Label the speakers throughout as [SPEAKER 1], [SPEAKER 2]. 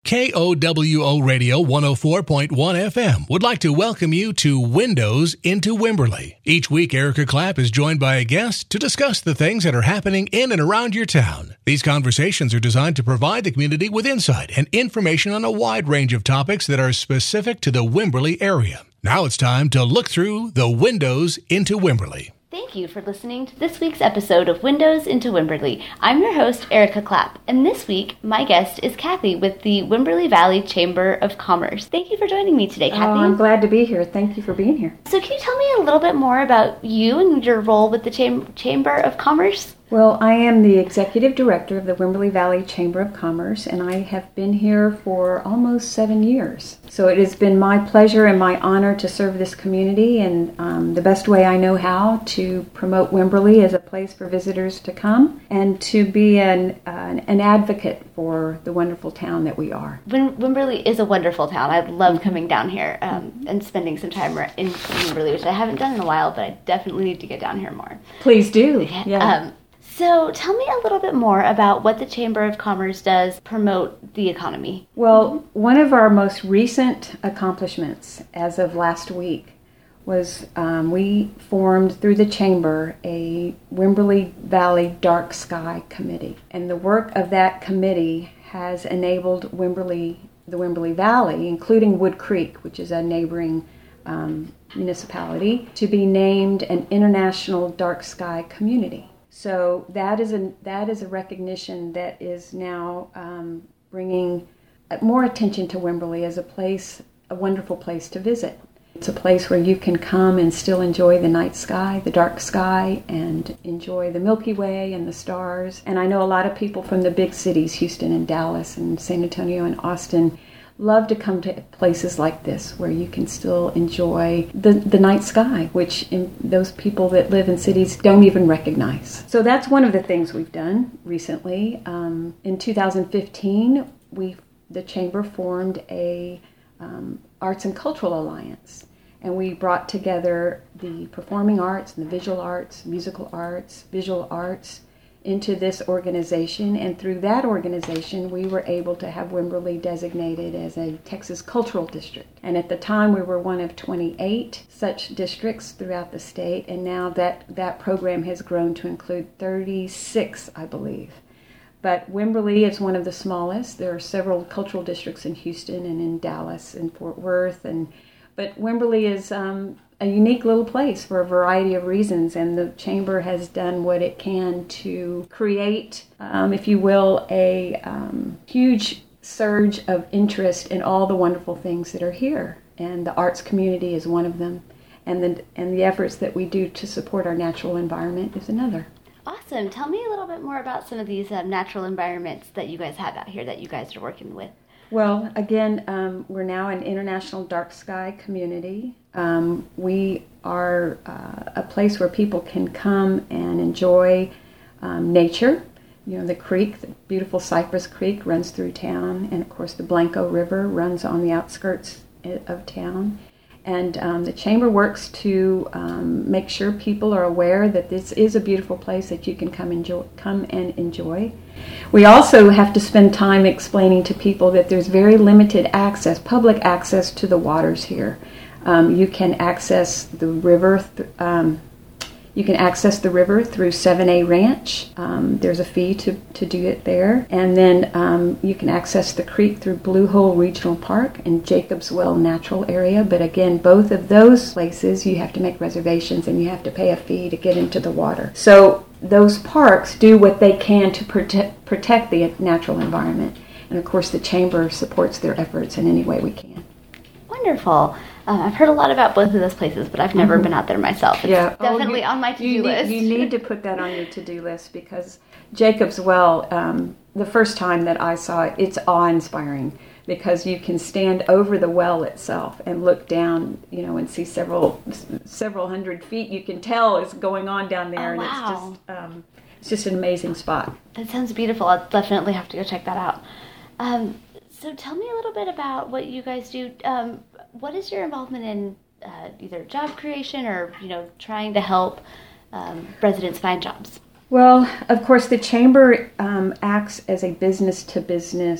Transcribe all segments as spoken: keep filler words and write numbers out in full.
[SPEAKER 1] K O W O Radio one oh four point one F M would like to welcome you to Windows into Wimberley. Each week, Erica Clapp is joined by a guest to discuss the things that are happening in and around your town. These conversations are designed to provide the community with insight and information on a wide range of topics that are specific to the Wimberley area. Now it's time to look through the Windows into Wimberley.
[SPEAKER 2] Thank you for listening to this week's episode of Windows into Wimberley. I'm your host, Erica Clapp, and this week, my guest is Kathy with the Wimberley Valley Chamber of Commerce. Thank you for joining me today, Kathy.
[SPEAKER 3] Oh, I'm glad to be here. Thank you for being here.
[SPEAKER 2] So can you tell me a little bit more about you and your role with the Cham- Chamber of Commerce?
[SPEAKER 3] Well, I am the Executive Director of the Wimberley Valley Chamber of Commerce, and I have been here for almost seven years. So it has been my pleasure and my honor to serve this community in um, the best way I know how to promote Wimberley as a place for visitors to come and to be an, uh, an advocate for the wonderful town that we are.
[SPEAKER 2] Wim- Wimberley is a wonderful town. I love coming down here um, and spending some time in Wimberley, which I haven't done in a while, but I definitely need to get down here more.
[SPEAKER 3] Please do. Yeah.
[SPEAKER 2] Um, So tell me a little bit more about what the Chamber of Commerce does promote the economy.
[SPEAKER 3] Well, one of our most recent accomplishments as of last week was um, we formed through the Chamber a Wimberley Valley Dark Sky Committee. And the work of that committee has enabled Wimberley, the Wimberley Valley, including Wood Creek, which is a neighboring um, municipality, to be named an International Dark Sky Community. So that is a that is a recognition that is now um, bringing more attention to Wimberley as a place, a wonderful place to visit. It's a place where you can come and still enjoy the night sky, the dark sky, and enjoy the Milky Way and the stars. And I know a lot of people from the big cities, Houston and Dallas and San Antonio and Austin, love to come to places like this where you can still enjoy the, the night sky, which in those people that live in cities don't even recognize. So that's one of the things we've done recently. Um, in two thousand fifteen, we the Chamber formed a um, Arts and Cultural Alliance, and we brought together the performing arts and the visual arts, musical arts, visual arts, into this organization, and through that organization we were able to have Wimberley designated as a Texas Cultural District. And at the time we were one of twenty-eight such districts throughout the state, and now that, that program has grown to include thirty-six, I believe. But Wimberley is one of the smallest. There are several cultural districts in Houston and in Dallas and Fort Worth, and but Wimberley is um, a unique little place for a variety of reasons, and the Chamber has done what it can to create, um, if you will, a um, huge surge of interest in all the wonderful things that are here. And the arts community is one of them, and the, and the efforts that we do to support our natural environment is another.
[SPEAKER 2] Awesome. Tell me a little bit more about some of these um, natural environments that you guys have out here that you guys are working with.
[SPEAKER 3] Well, again, um, we're now an International Dark Sky Community. Um, we are uh, a place where people can come and enjoy um, nature. You know, the creek, the beautiful Cypress Creek runs through town, and of course the Blanco River runs on the outskirts of town. And um, the Chamber works to um, make sure people are aware that this is a beautiful place that you can come enjoy, come and enjoy. We also have to spend time explaining to people that there's very limited access, public access to the waters here. Um, you can access the river. Th- um, you can access the river through seven A Ranch. Um, there's a fee to, to do it there. And then um, you can access the creek through Blue Hole Regional Park and Jacobs Well Natural Area. But again, both of those places you have to make reservations and you have to pay a fee to get into the water. So those parks do what they can to protect, protect the natural environment. And of course the Chamber supports their efforts in any way we can.
[SPEAKER 2] Wonderful. Uh, I've heard a lot about both of those places, but I've never mm-hmm. been out there myself. It's yeah. definitely oh, you, on my to-do
[SPEAKER 3] you
[SPEAKER 2] list.
[SPEAKER 3] Need, you need to put that on your to-do list because Jacobs Well, um, the first time that I saw it, it's awe-inspiring because you can stand over the well itself and look down, you know, and see several several hundred feet. You can tell is going on down there,
[SPEAKER 2] oh,
[SPEAKER 3] and
[SPEAKER 2] wow.
[SPEAKER 3] it's just um, it's just an amazing spot.
[SPEAKER 2] That sounds beautiful. I'll definitely have to go check that out. Um, so tell me a little bit about what you guys do. Um, what is your involvement in uh, either job creation or, you know, trying to help um, residents find jobs?
[SPEAKER 3] Well, of course, the Chamber um, acts as a business-to-business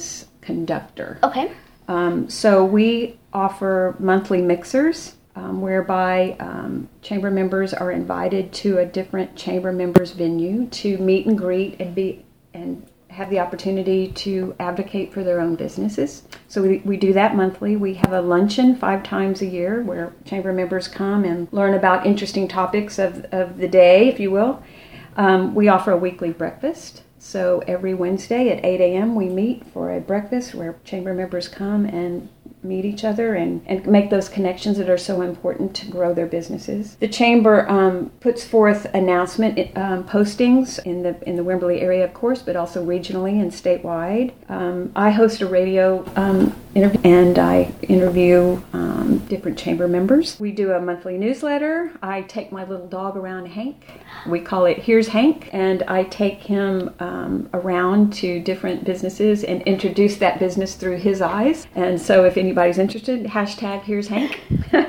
[SPEAKER 3] conductor.
[SPEAKER 2] Okay.
[SPEAKER 3] Um, so we offer monthly mixers um, whereby um, chamber members are invited to a different chamber members venue to meet and greet and be and have the opportunity to advocate for their own businesses. So we, we do that monthly. We have a luncheon five times a year where chamber members come and learn about interesting topics of, of the day, if you will. Um, we offer a weekly breakfast. So every Wednesday at eight a.m. we meet for a breakfast where chamber members come and meet each other and, and make those connections that are so important to grow their businesses. The chamber um, puts forth announcement um, postings in the in the Wimberley area, of course, but also regionally and statewide. Um, I host a radio um, interview and I interview um, different chamber members. We do a monthly newsletter. I take my little dog around, Hank. We call it Here's Hank, and I take him um, around to different businesses and introduce that business through his eyes. And so if anybody's interested, hashtag Here's Hank.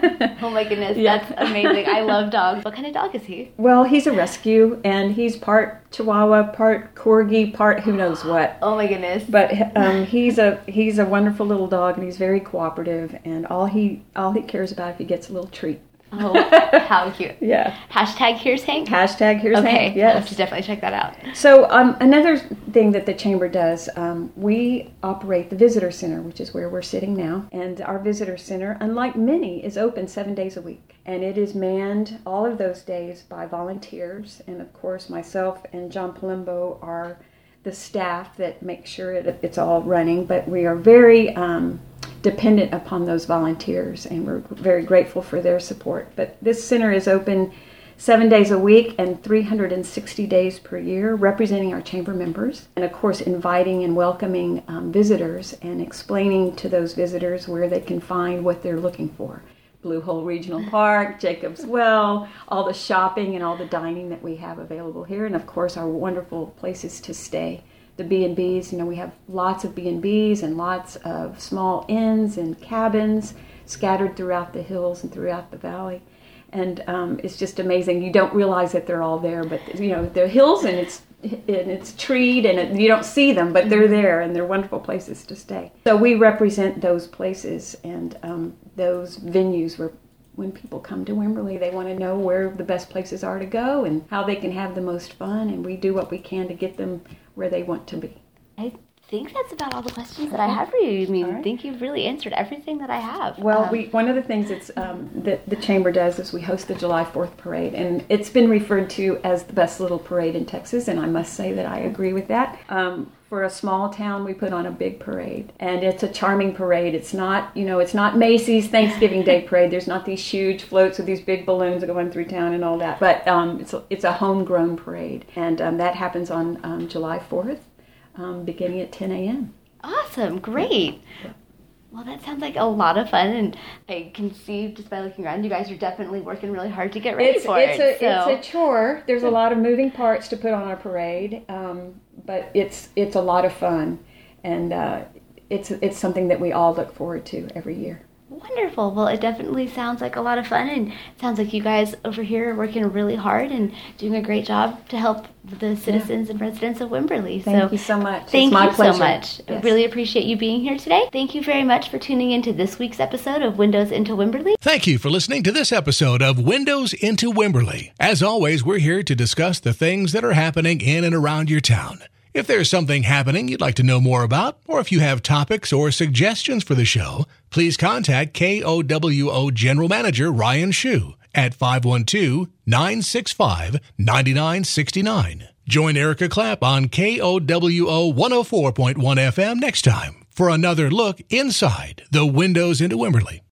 [SPEAKER 2] Oh my goodness,
[SPEAKER 3] Yeah.
[SPEAKER 2] That's amazing. I love dogs. What kind of dog is he?
[SPEAKER 3] Well, he's a rescue, and he's part Chihuahua, part Corgi, part who knows what.
[SPEAKER 2] Oh my goodness.
[SPEAKER 3] But um, he's a he's a wonderful little dog, and he's very cooperative. And all he all he cares about if he gets a little treat.
[SPEAKER 2] Oh, how cute.
[SPEAKER 3] Yeah.
[SPEAKER 2] Hashtag Here's Hank.
[SPEAKER 3] Hashtag Here's
[SPEAKER 2] Okay,
[SPEAKER 3] Hank.
[SPEAKER 2] I'll
[SPEAKER 3] Yes.
[SPEAKER 2] have to definitely check that out.
[SPEAKER 3] So um, another thing that the chamber does, um, we operate the visitor center, which is where we're sitting now. And our visitor center, unlike many, is open seven days a week. And it is manned all of those days by volunteers. And of course, myself and John Palumbo are the staff that make sure it, it's all running. But we are very um, dependent upon those volunteers, and we're very grateful for their support. But this center is open seven days a week and three hundred sixty days per year, representing our chamber members, and of course inviting and welcoming um, visitors and explaining to those visitors where they can find what they're looking for. Blue Hole Regional Park, Jacob's Well, all the shopping and all the dining that we have available here, and of course our wonderful places to stay. The B and B's, you know, we have lots of B and B's and lots of small inns and cabins scattered throughout the hills and throughout the valley. And um, it's just amazing. You don't realize that they're all there, but you know, they're hills and it's and it's treed and it, you don't see them, but they're there and they're wonderful places to stay. So we represent those places and um, those venues where when people come to Wimberley, they want to know where the best places are to go and how they can have the most fun, and we do what we can to get them where they want to be.
[SPEAKER 2] I think that's about all the questions that I have for you. I mean,
[SPEAKER 3] All right.
[SPEAKER 2] I think you've really answered everything that I have.
[SPEAKER 3] Well,
[SPEAKER 2] Um,
[SPEAKER 3] we one of the things that's um, that the chamber does is we host the July fourth parade, and it's been referred to as the best little parade in Texas, and I must say that I agree with that. Um, for a small town, we put on a big parade, and it's a charming parade. It's not, you know, it's not Macy's Thanksgiving Day parade. There's not these huge floats with these big balloons going through town and all that, but um, it's a, it's a homegrown parade, and um, that happens on um, July fourth, um, beginning at ten a.m.
[SPEAKER 2] Awesome, great. Well, that sounds like a lot of fun, and I can see just by looking around, you guys are definitely working really hard to get ready
[SPEAKER 3] It's,
[SPEAKER 2] for
[SPEAKER 3] it's
[SPEAKER 2] it.
[SPEAKER 3] a
[SPEAKER 2] so.
[SPEAKER 3] it's a chore. There's a lot of moving parts to put on our parade, um, but it's it's a lot of fun, and uh, it's it's something that we all look forward to every year.
[SPEAKER 2] Wonderful. Well, it definitely sounds like a lot of fun, and it sounds like you guys over here are working really hard and doing a great job to help the citizens and residents of Wimberley.
[SPEAKER 3] Thank
[SPEAKER 2] so
[SPEAKER 3] you so much.
[SPEAKER 2] Thank
[SPEAKER 3] it's my
[SPEAKER 2] you
[SPEAKER 3] pleasure.
[SPEAKER 2] so much. I
[SPEAKER 3] Yes.
[SPEAKER 2] really appreciate you being here today. Thank you very much for tuning into this week's episode of Windows into Wimberley.
[SPEAKER 1] Thank you for listening to this episode of Windows into Wimberley. As always, we're here to discuss the things that are happening in and around your town. If there's something happening you'd like to know more about, or if you have topics or suggestions for the show, please contact K O W O General Manager Ryan Shue at five one two, nine six five, nine nine six nine. Join Erica Clapp on K O W O one oh four point one F M next time for another look inside the Windows into Wimberley.